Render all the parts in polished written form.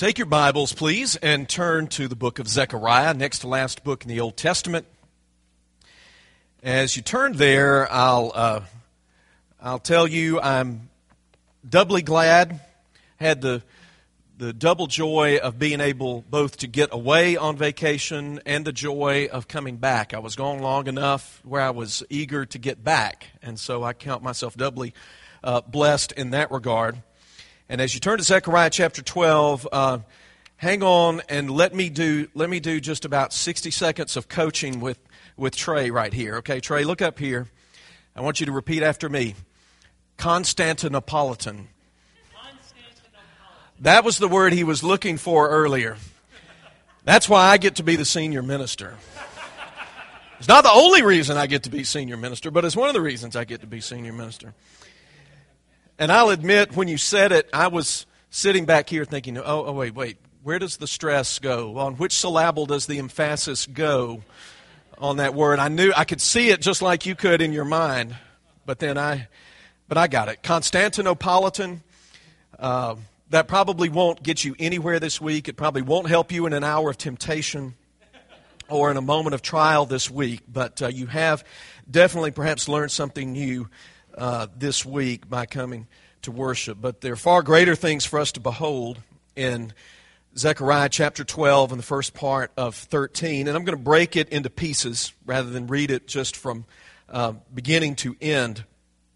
Take your Bibles, please, and turn to the book of Zechariah, next to last book in the Old Testament. As you turn there, I'll tell you I'm doubly glad, had the double joy of being able both to get away on vacation and the joy of coming back. I was gone long enough where I was eager to get back, and so I count myself doubly blessed in that regard. And as you turn to Zechariah chapter 12, hang on and let me do just about 60 seconds of coaching with Trey right here. Okay, Trey, look up here. I want you to repeat after me. Constantinopolitan. That was the word he was looking for earlier. That's why I get to be the senior minister. It's not the only reason I get to be senior minister, but it's one of the reasons I get to be senior minister. And I'll admit, when you said it, I was sitting back here thinking, wait, where does the stress go? On which syllable does the emphasis go on that word? I could see it just like you could in your mind, but I got it. Constantinopolitan, that probably won't get you anywhere this week. It probably won't help you in an hour of temptation or in a moment of trial this week, but you have definitely perhaps learned something new this week by coming to worship. But there are far greater things for us to behold in Zechariah chapter 12 and the first part of 13. And I'm going to break it into pieces rather than read it just from beginning to end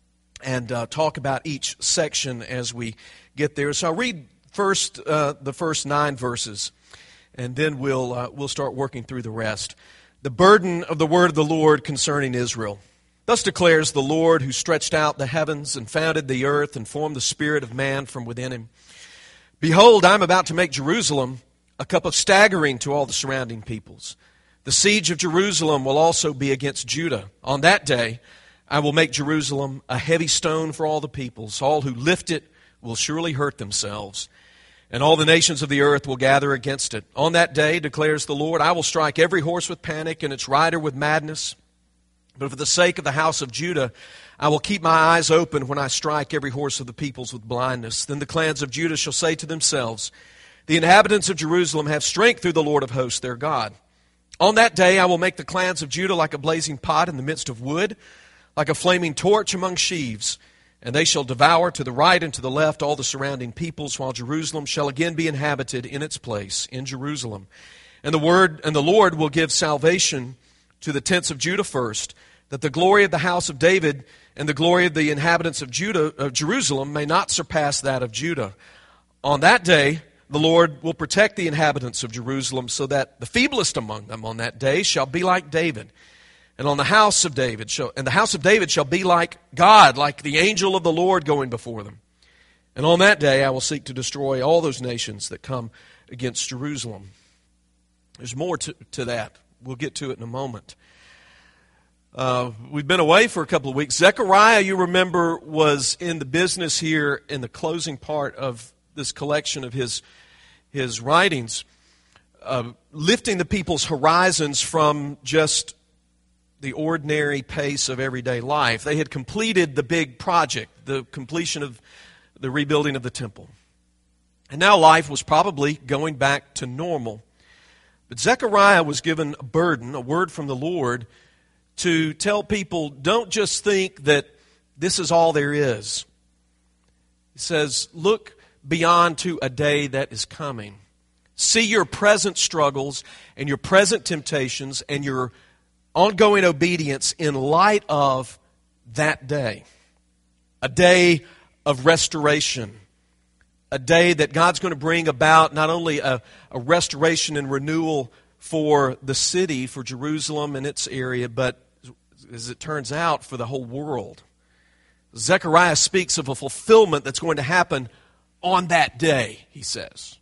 and talk about each section as we get there. So I'll read first the first 9 verses, and then we'll start working through the rest. The burden of the word of the Lord concerning Israel. Thus declares the Lord, who stretched out the heavens and founded the earth and formed the spirit of man from within him. Behold, I am about to make Jerusalem a cup of staggering to all the surrounding peoples. The siege of Jerusalem will also be against Judah. On that day, I will make Jerusalem a heavy stone for all the peoples. All who lift it will surely hurt themselves, and all the nations of the earth will gather against it. On that day, declares the Lord, I will strike every horse with panic and its rider with madness. But for the sake of the house of Judah, I will keep my eyes open when I strike every horse of the peoples with blindness. Then the clans of Judah shall say to themselves, the inhabitants of Jerusalem have strength through the Lord of hosts, their God. On that day I will make the clans of Judah like a blazing pot in the midst of wood, like a flaming torch among sheaves. And they shall devour to the right and to the left all the surrounding peoples, while Jerusalem shall again be inhabited in its place in Jerusalem. And the Lord will give salvation to the tents of Judah first, that the glory of the house of David and the glory of the inhabitants of Jerusalem may not surpass that of Judah. On that day, the Lord will protect the inhabitants of Jerusalem, so that the feeblest among them on that day shall be like David. And the house of David shall be like God, like the angel of the Lord going before them. And on that day I will seek to destroy all those nations that come against Jerusalem. There's more to that. We'll get to it in a moment. We've been away for a couple of weeks. Zechariah, you remember, was in the business here in the closing part of this collection of his writings, lifting the people's horizons from just the ordinary pace of everyday life. They had completed the big project, the completion of the rebuilding of the temple. And now life was probably going back to normal. But Zechariah was given a burden, a word from the Lord, to tell people, don't just think that this is all there is. He says, look beyond to a day that is coming. See your present struggles and your present temptations and your ongoing obedience in light of that day. A day of restoration. A day that God's going to bring about not only a restoration and renewal for the city, for Jerusalem and its area, but as it turns out, for the whole world. Zechariah speaks of a fulfillment that's going to happen on that day, he says.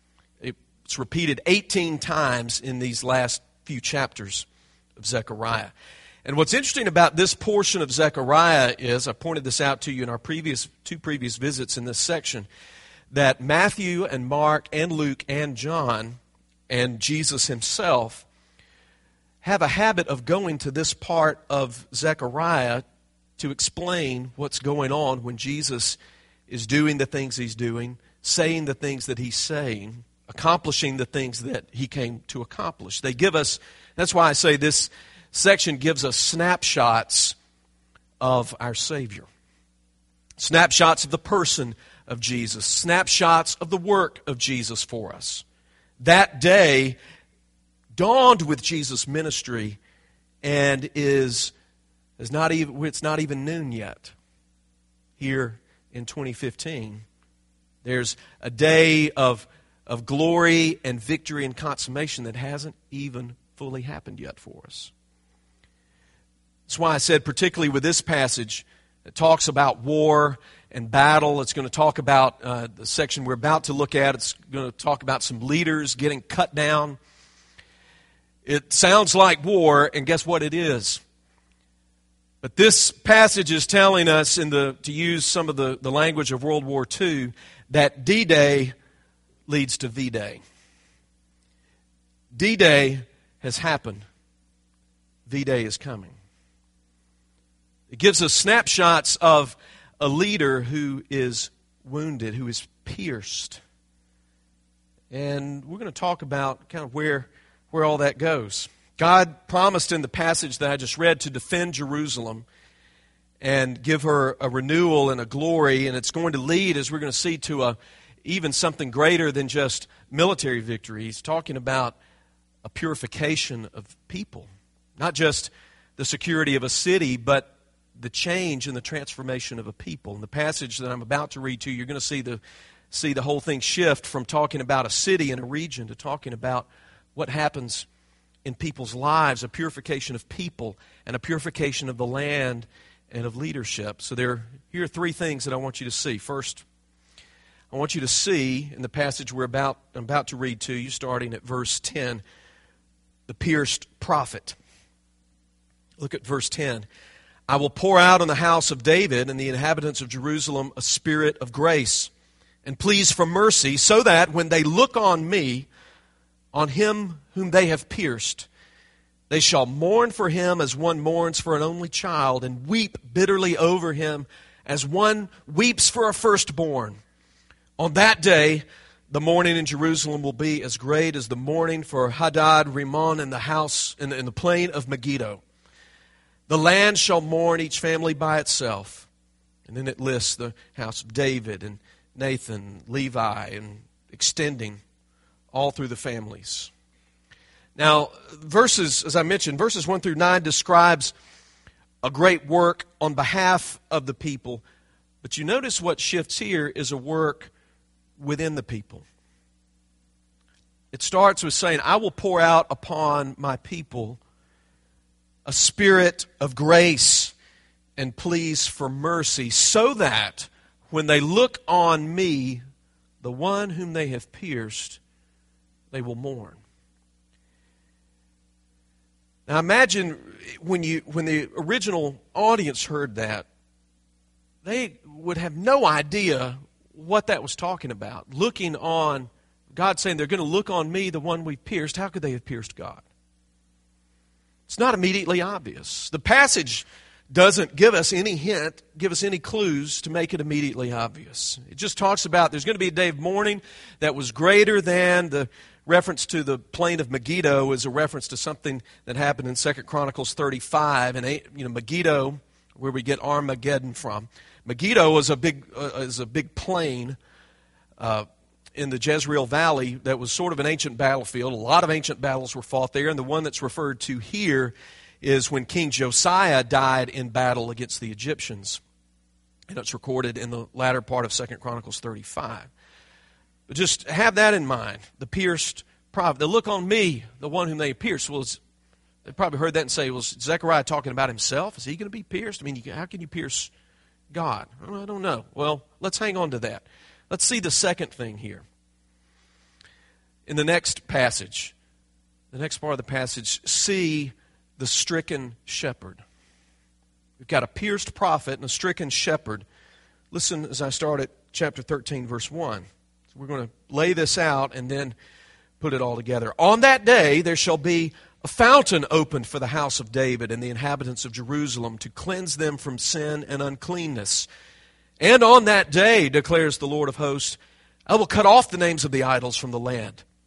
It's repeated 18 times in these last few chapters of Zechariah. And what's interesting about this portion of Zechariah is, I pointed this out to you in our two previous visits in this section, that Matthew and Mark and Luke and John and Jesus himself have a habit of going to this part of Zechariah to explain what's going on when Jesus is doing the things he's doing, saying the things that he's saying. accomplishing the things that he came to accomplish. They give us, that's why I say this section gives us snapshots of our Savior. Snapshots of the person of Jesus. Snapshots of the work of Jesus for us. That day dawned with Jesus' ministry and it's not even noon yet. Here in 2015, there's a day of glory and victory and consummation that hasn't even fully happened yet for us. That's why I said, particularly with this passage, it talks about war and battle. It's going to talk about the section we're about to look at. It's going to talk about some leaders getting cut down. It sounds like war, and guess what it is? But this passage is telling us, to use some of the language of World War II, that D-Day leads to V-Day. D-Day has happened. V-Day is coming. It gives us snapshots of a leader who is wounded, who is pierced. And we're going to talk about kind of where all that goes. God promised in the passage that I just read to defend Jerusalem and give her a renewal and a glory, and it's going to lead, as we're going to see, to even something greater than just military victory. He's talking about a purification of people, not just the security of a city, but the change and the transformation of a people. In the passage that I'm about to read to you, you're going to see the whole thing shift from talking about a city and a region to talking about what happens in people's lives, a purification of people and a purification of the land and of leadership. So here are three things that I want you to see. First, I want you to see in the passage I'm about to read to you, starting at verse 10, the pierced prophet. Look at verse 10. I will pour out on the house of David and the inhabitants of Jerusalem a spirit of grace and pleas for mercy, so that when they look on me, on him whom they have pierced, they shall mourn for him as one mourns for an only child, and weep bitterly over him as one weeps for a firstborn. On that day, the mourning in Jerusalem will be as great as the mourning for Hadad Rimmon in the house in the plain of Megiddo. The land shall mourn, each family by itself. And then it lists the house of David and Nathan, Levi, and extending all through the families. Now, as I mentioned, verses 1 through 9 describes a great work on behalf of the people. But you notice what shifts here is a work within the people. It starts with saying, I will pour out upon my people a spirit of grace and pleas for mercy, so that when they look on me, the one whom they have pierced, they will mourn. Now imagine when the original audience heard that, they would have no idea what that was talking about. Looking on, God saying they're going to look on me, the one we pierced. How could they have pierced God? It's not immediately obvious. The passage doesn't give us any hint, give us any clues to make it immediately obvious. It just talks about there's going to be a day of mourning that was greater than the reference to the plain of Megiddo is a reference to something that happened in 2 Chronicles 35. And Megiddo, where we get Armageddon from. Megiddo is a big plain in the Jezreel Valley that was sort of an ancient battlefield. A lot of ancient battles were fought there, and the one that's referred to here is when King Josiah died in battle against the Egyptians. And it's recorded in the latter part of 2 Chronicles 35. But just have that in mind. The pierced prophet. They look on me, the one whom they pierced. Well, they probably heard that and say, was Zechariah talking about himself? Is he going to be pierced? I mean, how can you pierce God? I don't know. Well, let's hang on to that. Let's see the second thing here. In the next passage, the next part of the passage, see the stricken shepherd. We've got a pierced prophet and a stricken shepherd. Listen as I start at chapter 13, verse 1. So we're going to lay this out and then put it all together. On that day there shall be a fountain opened for the house of David and the inhabitants of Jerusalem to cleanse them from sin and uncleanness. And on that day, declares the Lord of hosts, I will cut off the names of the idols from the land,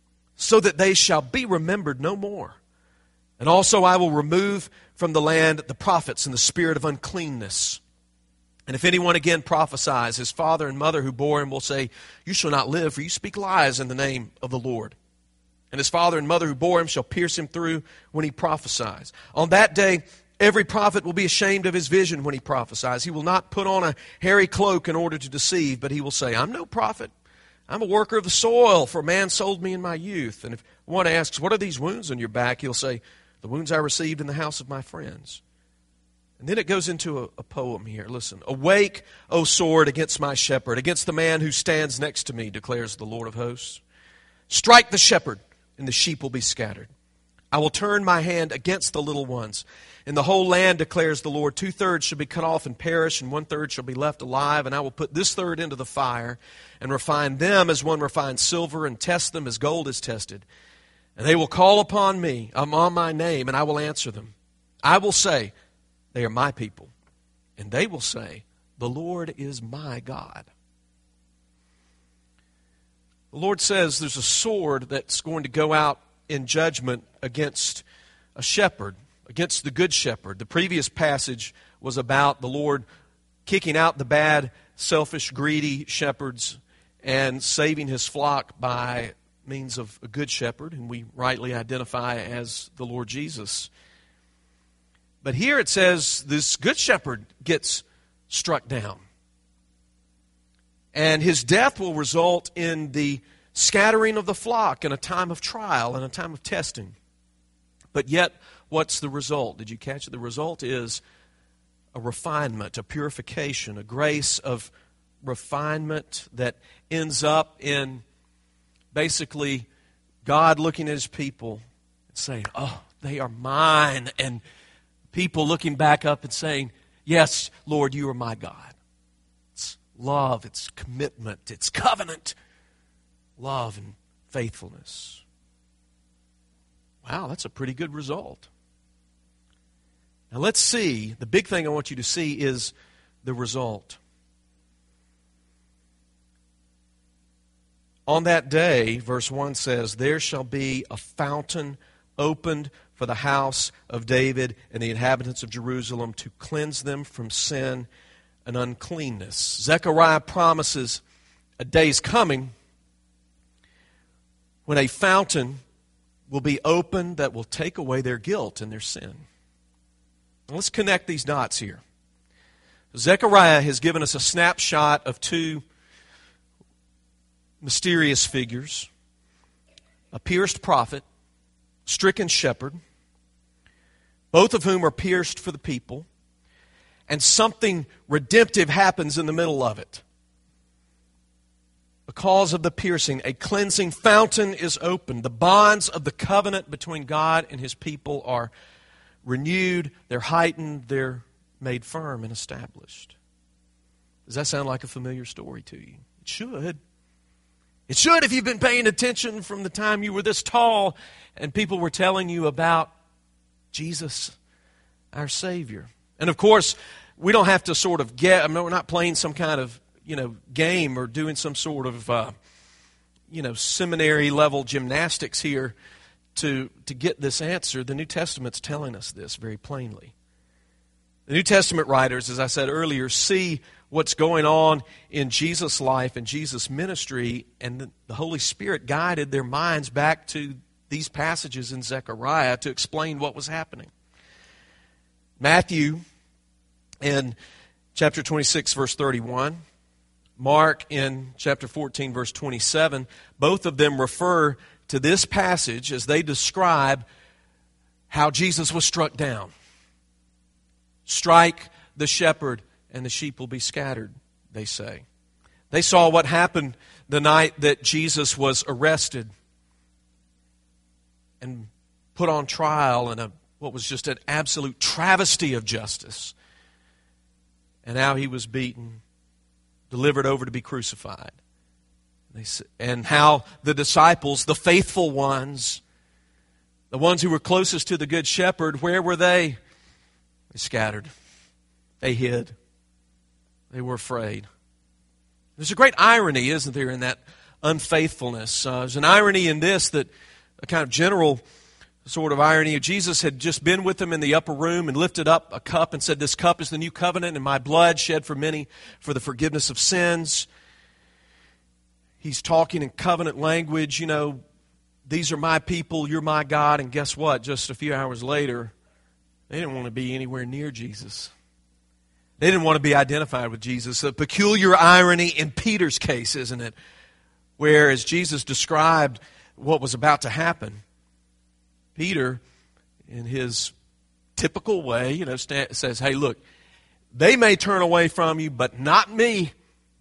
so that they shall be remembered no more. And also I will remove from the land the prophets and the spirit of uncleanness. And if anyone again prophesies, his father and mother who bore him will say, you shall not live, for you speak lies in the name of the Lord. And his father and mother who bore him shall pierce him through when he prophesies. On that day, every prophet will be ashamed of his vision when he prophesies. He will not put on a hairy cloak in order to deceive, but he will say, I'm no prophet. I'm a worker of the soil, for a man sold me in my youth. And if one asks, what are these wounds on your back? He'll say, the wounds I received in the house of my friends. And then it goes into a poem here. Listen. Awake, O sword, against my shepherd, against the man who stands next to me, declares the Lord of hosts. Strike the shepherd, and the sheep will be scattered. I will turn my hand against the little ones. In the whole land, declares the Lord, 2/3 shall be cut off and perish, and 1/3 shall be left alive. And I will put this third into the fire, and refine them as one refines silver, and test them as gold is tested. And they will call upon me, on my name, and I will answer them. I will say, they are my people. And they will say, the Lord is my God. The Lord says there's a sword that's going to go out in judgment against a shepherd, against the good shepherd. The previous passage was about the Lord kicking out the bad, selfish, greedy shepherds and saving his flock by means of a good shepherd, whom we rightly identify as the Lord Jesus. But here it says this good shepherd gets struck down. And his death will result in the scattering of the flock in a time of trial and a time of testing. But yet, what's the result? Did you catch it? The result is a refinement, a purification, a grace of refinement that ends up in basically God looking at his people and saying, oh, they are mine. And people looking back up and saying, yes, Lord, you are my God. It's love, it's commitment, it's covenant, love and faithfulness. Wow, that's a pretty good result. Now let's see, the big thing I want you to see is the result. On that day, verse 1 says, there shall be a fountain opened for the house of David and the inhabitants of Jerusalem to cleanse them from sin and uncleanness. Zechariah promises a day's coming when a fountain will be opened that will take away their guilt and their sin. Now let's connect these dots here. Zechariah has given us a snapshot of two mysterious figures, a pierced prophet, stricken shepherd, both of whom are pierced for the people, and something redemptive happens in the middle of it. Because of the piercing, a cleansing fountain is opened. The bonds of the covenant between God and his people are renewed, they're heightened, they're made firm and established. Does that sound like a familiar story to you? It should. It should if you've been paying attention from the time you were this tall and people were telling you about Jesus, our Savior. And of course, we don't have to sort of get, we're not playing some kind of, game or doing some sort of, seminary level gymnastics here to get this answer. The New Testament's telling us this very plainly. The New Testament writers, as I said earlier, see what's going on in Jesus' life and Jesus' ministry, and the Holy Spirit guided their minds back to these passages in Zechariah to explain what was happening. Matthew in chapter 26, verse 31, Mark in chapter 14, verse 27, both of them refer to this passage as they describe how Jesus was struck down. Strike the shepherd and the sheep will be scattered, they say. They saw what happened the night that Jesus was arrested and put on trial in what was just an absolute travesty of justice. And how he was beaten, delivered over to be crucified. And how the disciples, the faithful ones, the ones who were closest to the Good Shepherd, where were they? They scattered. They hid. They were afraid. There's a great irony, isn't there, in that unfaithfulness. There's an irony in this, that a kind of general sort of irony. Jesus had just been with them in the upper room and lifted up a cup and said, "This cup is the new covenant in my blood, shed for many for the forgiveness of sins." He's talking in covenant language, these are my people, you're my God. And guess what? Just a few hours later, they didn't want to be anywhere near Jesus. They didn't want to be identified with Jesus. A peculiar irony in Peter's case, isn't it? Where, as Jesus described what was about to happen, Peter, in his typical way, says, "Hey, look, they may turn away from you, but not me.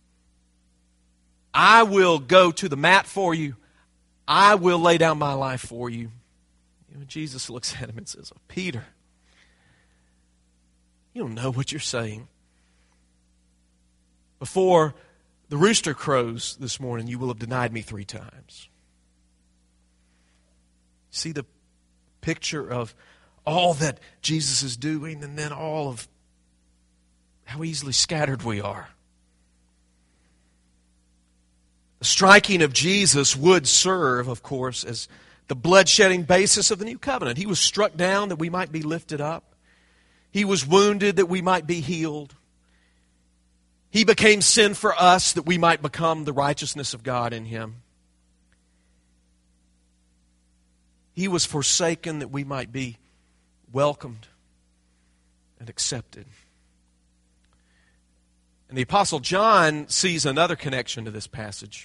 I will go to the mat for you. I will lay down my life for you." Jesus looks at him and says, "Oh, Peter, you don't know what you're saying. Before the rooster crows this morning, you will have denied me 3 times." See the picture of all that Jesus is doing, and then all of how easily scattered we are. The striking of Jesus would serve, of course, as the bloodshedding basis of the new covenant. He was struck down that we might be lifted up. He was wounded that we might be healed. He became sin for us that we might become the righteousness of God in Him. He was forsaken that we might be welcomed and accepted. And the Apostle John sees another connection to this passage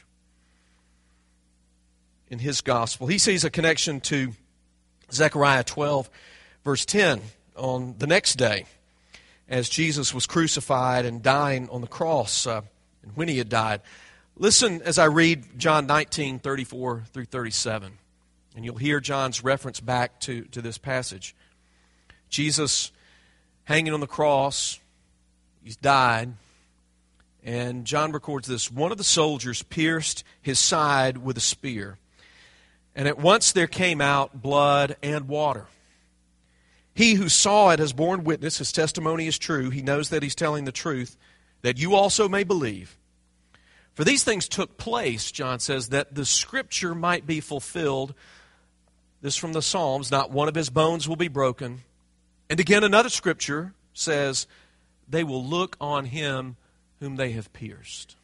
in his gospel. He sees a connection to Zechariah 12, verse 10, on the next day, as Jesus was crucified and dying on the cross, and when He had died. Listen as I read John 19, 34 through 37, and you'll hear John's reference back to this passage. Jesus hanging on the cross, He's died. And John records this: "One of the soldiers pierced His side with a spear, and at once there came out blood and water. He who saw it has borne witness, his testimony is true. He knows that he's telling the truth, that you also may believe. For these things took place," John says, "that the Scripture might be fulfilled." This from the Psalms, "Not one of his bones will be broken." And again another Scripture says, "They will look on Him whom they have pierced."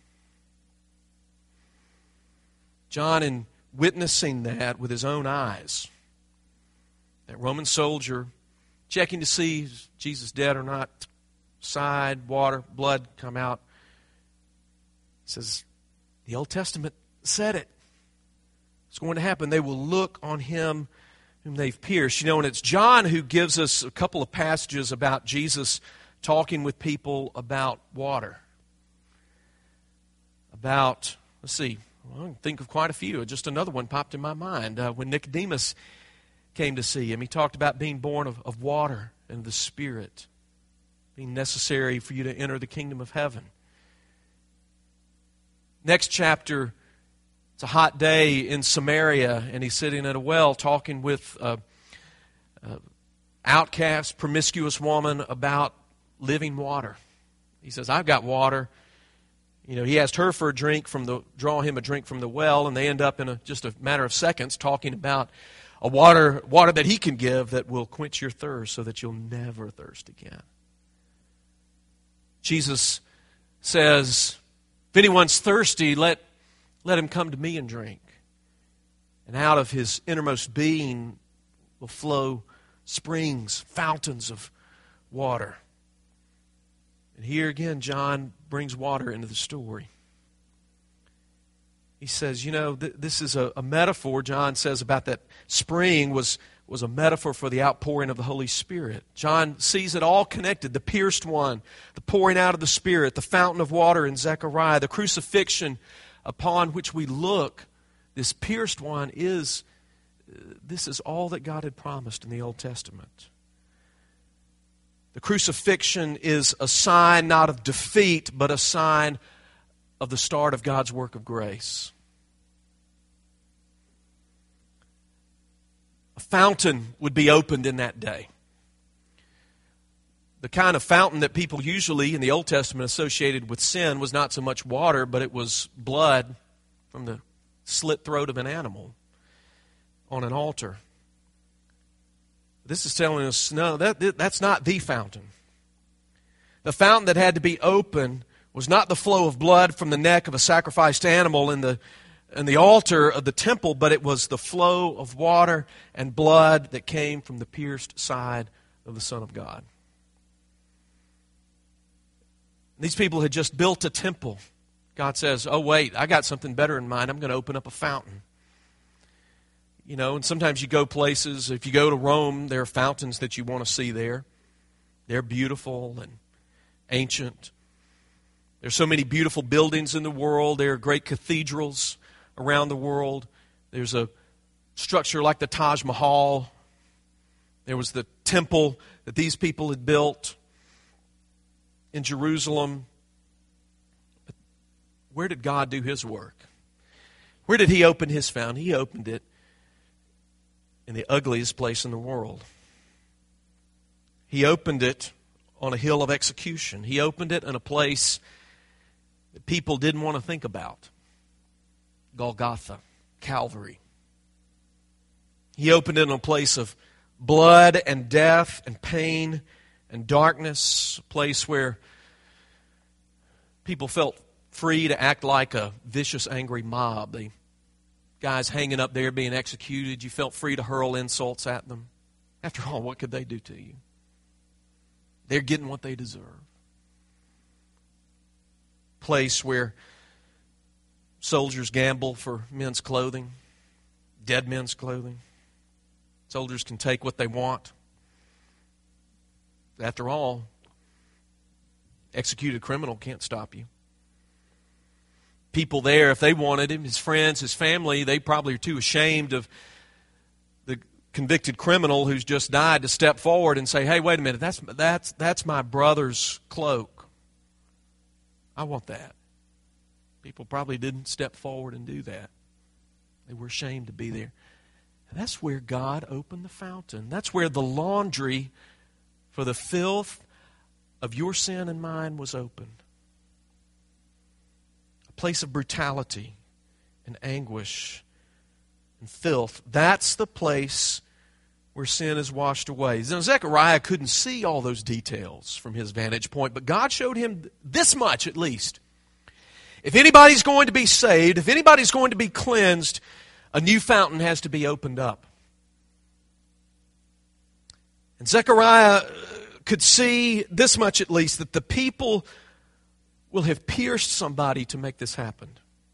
John, in witnessing that with his own eyes, that Roman soldier checking to see is Jesus dead or not, side, water, blood come out, says, the Old Testament said it. It's going to happen. They will look on Him whom they've pierced. And it's John who gives us a couple of passages about Jesus talking with people about water. Let's see, I can think of quite a few. Just another one popped in my mind. When Nicodemus came to see Him, he talked about being born of water and the Spirit, being necessary for you to enter the kingdom of heaven. Next chapter, it's a hot day in Samaria, and he's sitting at a well talking with an outcast, promiscuous woman about living water. He says, "I've got water." He asked her for a drink draw him a drink from the well, and they end up in just a matter of seconds talking about a water that he can give that will quench your thirst so that you'll never thirst again. Jesus says, "If anyone's thirsty, let him come to me and drink." And out of his innermost being will flow springs, fountains of water. And here again, John brings water into the story. He says, this is a metaphor, John says, about that spring was a metaphor for the outpouring of the Holy Spirit. John sees it all connected. The pierced one, the pouring out of the Spirit, the fountain of water in Zechariah, the crucifixion upon which we look. This pierced one this is all that God had promised in the Old Testament. The crucifixion is a sign not of defeat, but a sign of the start of God's work of grace. A fountain would be opened in that day. The kind of fountain that people usually in the Old Testament associated with sin was not so much water, but it was blood from the slit throat of an animal on an altar. This is telling us, no, that's not the fountain. The fountain that had to be open was not the flow of blood from the neck of a sacrificed animal in the altar of the temple, but it was the flow of water and blood that came from the pierced side of the Son of God. These people had just built a temple. God says, oh wait, I got something better in mind. I'm going to open up a fountain. You know, and sometimes you go places, if you go to Rome, there are fountains that you want to see there. They're beautiful and ancient. There's so many beautiful buildings in the world. There are great cathedrals around the world. There's a structure like the Taj Mahal. There was the temple that these people had built in Jerusalem. But where did God do His work? Where did He open His fountain? He opened it in the ugliest place in the world. He opened it on a hill of execution. He opened it in a place that people didn't want to think about. Golgotha, Calvary. He opened it in a place of blood and death and pain and darkness, a place where people felt free to act like a vicious, angry mob. The guys hanging up there being executed, you felt free to hurl insults at them. After all, what could they do to you? They're getting what they deserve. Place where soldiers gamble for men's clothing, dead men's clothing. Soldiers can take what they want. After all, executed criminal can't stop you. People there, if they wanted him, his friends, his family, they probably are too ashamed of the convicted criminal who's just died to step forward and say, hey, wait a minute, that's my brother's cloak. I want that. People probably didn't step forward and do that. They were ashamed to be there. And that's where God opened the fountain. That's where the laundry for the filth of your sin and mine was opened. A place of brutality and anguish and filth. That's the place where sin is washed away. Now, Zechariah couldn't see all those details from his vantage point, but God showed him this much at least. If anybody's going to be saved, if anybody's going to be cleansed, a new fountain has to be opened up. And Zechariah could see this much at least, that the people will have pierced somebody to make this happen.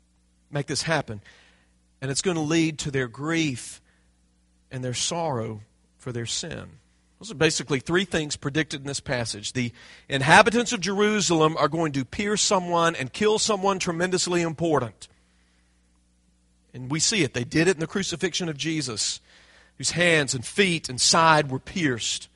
And it's going to lead to their grief and their sorrow for their sin. Those are basically three things predicted in this passage. The inhabitants of Jerusalem are going to pierce someone and kill someone tremendously important. And we see it. They did it in the crucifixion of Jesus, whose hands and feet and side were pierced.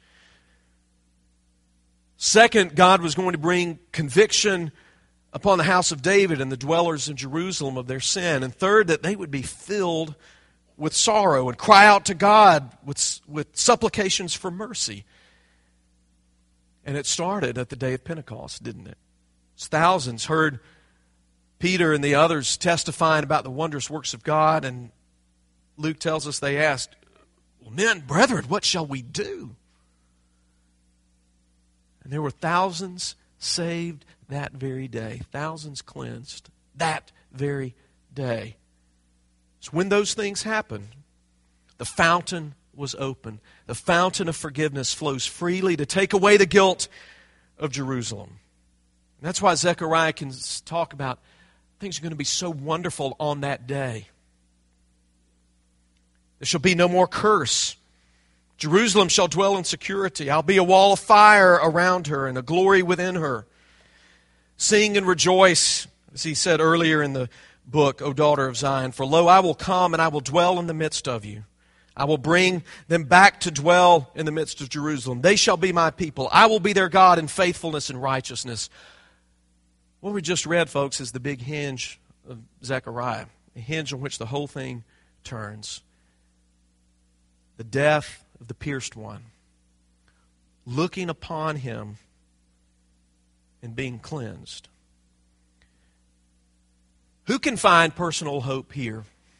Second, God was going to bring conviction upon the house of David and the dwellers in Jerusalem of their sin. And third, that they would be filled with sorrow and cry out to God with supplications for mercy. And it started at the day of Pentecost, didn't it? Thousands heard Peter and the others testifying about the wondrous works of God, and Luke tells us they asked, well, men, brethren, what shall we do? And there were thousands saved that very day, thousands cleansed that very day. So when those things happened, the fountain was open. The fountain of forgiveness flows freely to take away the guilt of Jerusalem. And that's why Zechariah can talk about things are going to be so wonderful on that day. There shall be no more curse. Jerusalem shall dwell in security. I'll be a wall of fire around her and a glory within her. Sing and rejoice, as he said earlier in the book, O daughter of Zion. For lo, I will come and I will dwell in the midst of you. I will bring them back to dwell in the midst of Jerusalem. They shall be my people. I will be their God in faithfulness and righteousness. What we just read, folks, is the big hinge of Zechariah, a hinge on which the whole thing turns. The death of the pierced one, looking upon him and being cleansed. Who can find personal hope here?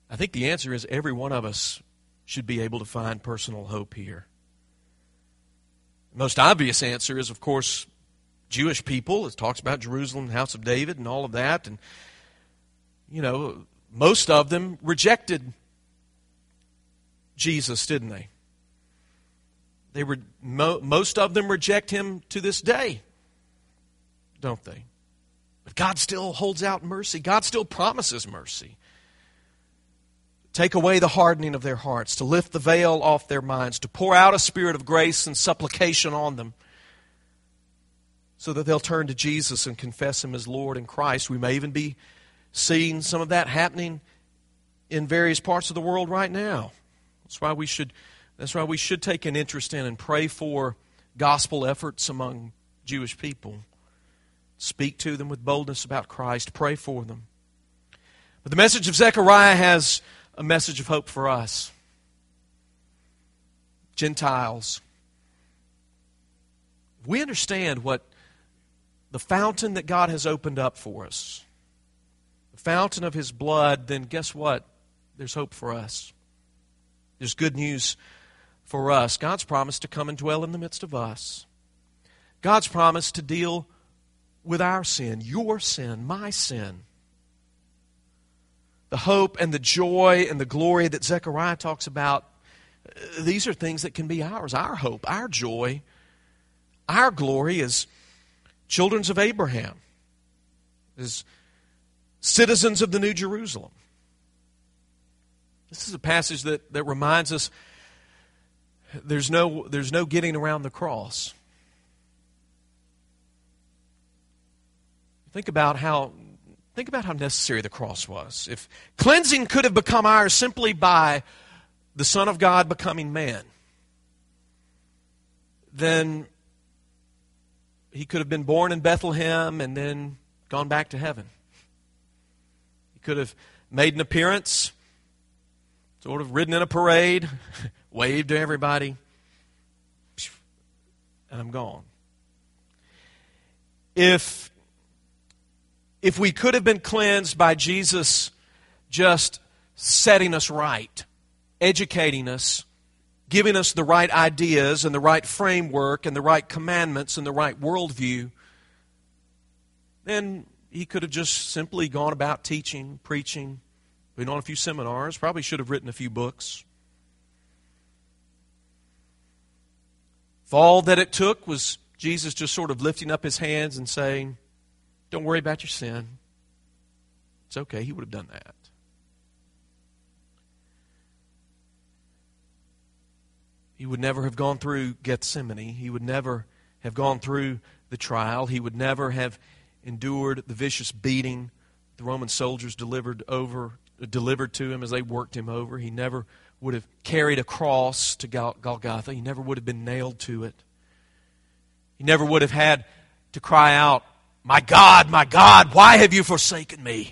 I think the answer is every one of us should be able to find personal hope here. The most obvious answer is, of course, Jewish people. It talks about Jerusalem, the house of David, and all of that. And, most of them rejected Jesus, didn't they? Most of them reject him to this day, don't they? But God still holds out mercy. God still promises mercy. Take away the hardening of their hearts, to lift the veil off their minds, to pour out a spirit of grace and supplication on them, so that they'll turn to Jesus and confess him as Lord and Christ. We may even be seeing some of that happening in various parts of the world right now. That's why we should take an interest in and pray for gospel efforts among Jewish people. Speak to them with boldness about Christ. Pray for them. But the message of Zechariah has a message of hope for us. Gentiles. We understand what the fountain that God has opened up for us, the fountain of his blood, then guess what? There's hope for us. There's good news for us. God's promised to come and dwell in the midst of us. God's promised to deal with our sin, your sin, my sin. The hope and the joy and the glory that Zechariah talks about, these are things that can be ours. Our hope, our joy, our glory as children of Abraham, as citizens of the New Jerusalem. This is a passage that reminds us there's no getting around the cross. Think about how necessary the cross was. If cleansing could have become ours simply by the Son of God becoming man, then he could have been born in Bethlehem and then gone back to heaven. He could have made an appearance, sort of ridden in a parade, waved to everybody, and I'm gone. If we could have been cleansed by Jesus just setting us right, educating us, giving us the right ideas and the right framework and the right commandments and the right worldview, then he could have just simply gone about teaching, preaching, been on a few seminars, probably should have written a few books. If all that it took was Jesus just sort of lifting up his hands and saying, "Don't worry about your sin," it's okay, he would have done that. He would never have gone through Gethsemane. He would never have gone through the trial. He would never have endured the vicious beating the Roman soldiers delivered to him as they worked him over. He never would have carried a cross to Golgotha. He never would have been nailed to it. He never would have had to cry out, my God, why have you forsaken me?"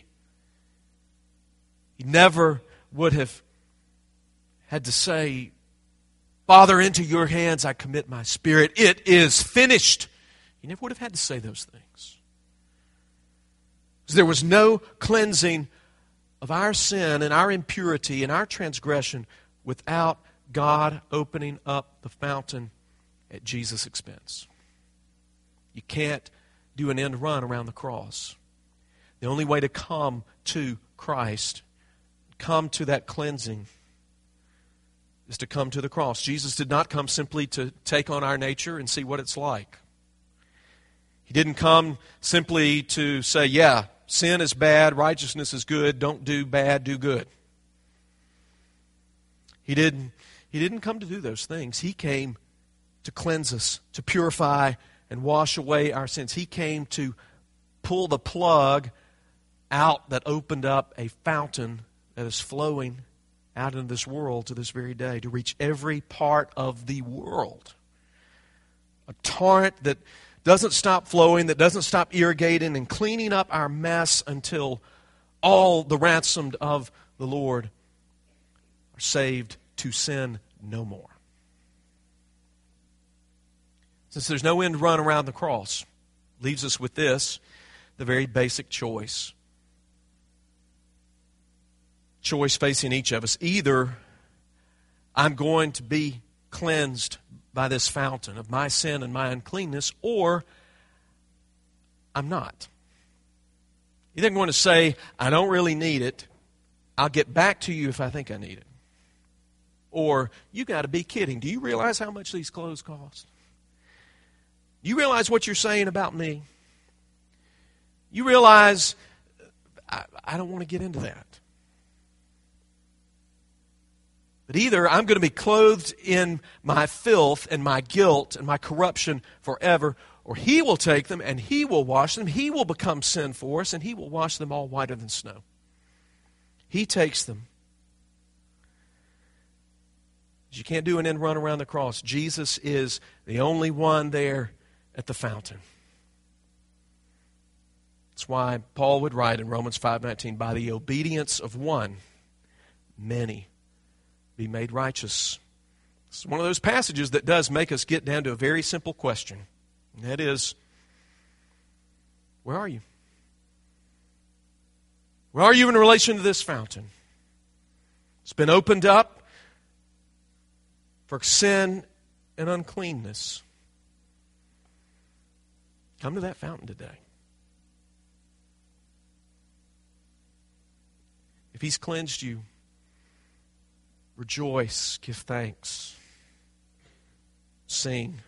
He never would have had to say, "Father, into your hands I commit my spirit. It is finished." He never would have had to say those things. Because there was no cleansing of our sin and our impurity and our transgression without God opening up the fountain at Jesus' expense. You can't do an end run around the cross. The only way to come to Christ, come to that cleansing, is to come to the cross. Jesus did not come simply to take on our nature and see what it's like. He didn't come simply to say, yeah, sin is bad, righteousness is good, don't do bad, do good. He didn't come to do those things. He came to cleanse us, to purify and wash away our sins. He came to pull the plug out that opened up a fountain that is flowing out into this world to this very day, to reach every part of the world. A torrent that doesn't stop flowing, that doesn't stop irrigating and cleaning up our mess until all the ransomed of the Lord are saved to sin no more. Since there's no end run around the cross, leaves us with this, the very basic choice. choice facing each of us. Either I'm going to be cleansed by this fountain of my sin and my uncleanness, or I'm not. Either I'm going to say, I don't really need it. I'll get back to you if I think I need it. Or, you got to be kidding. Do you realize how much these clothes cost? You realize what you're saying about me? You realize I don't want to get into that. But either I'm going to be clothed in my filth and my guilt and my corruption forever, or He will take them and He will wash them. He will become sin for us and He will wash them all whiter than snow. He takes them. You can't do an end run around the cross. Jesus is the only one there at the fountain. That's why Paul would write in Romans 5:19, by the obedience of one, many be made righteous. It's one of those passages that does make us get down to a very simple question. And that is, where are you? Where are you in relation to this fountain? It's been opened up for sin and uncleanness. Come to that fountain today. If He's cleansed you, rejoice, give thanks, sing.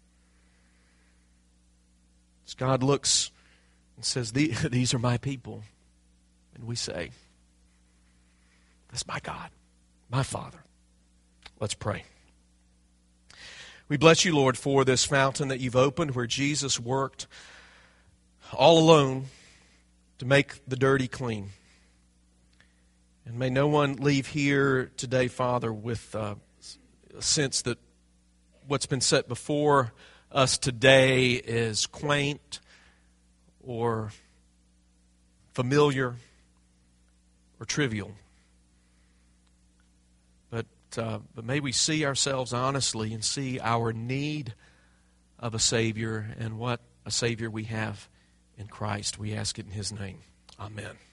As God looks and says, these are my people. And we say, that's my God, my Father. Let's pray. We bless you, Lord, for this fountain that you've opened where Jesus worked all alone to make the dirty clean. And may no one leave here today, Father, with a sense that what's been set before us today is quaint or familiar or trivial. But may we see ourselves honestly and see our need of a Savior and what a Savior we have in Christ. We ask it in His name. Amen.